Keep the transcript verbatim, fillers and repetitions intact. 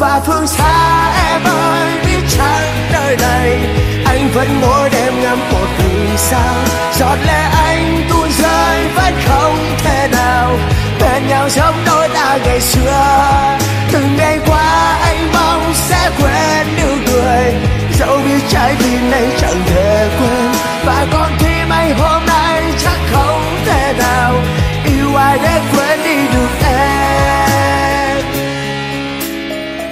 và phương xa em ơi, biết chăng nơi này anh vẫn mỗi đêm ngắm một vì sao. Giọt lệ anh tuôn rơi vẫn không thể nào bên nhau giống đôi ta ngày xưa. Từng ngày qua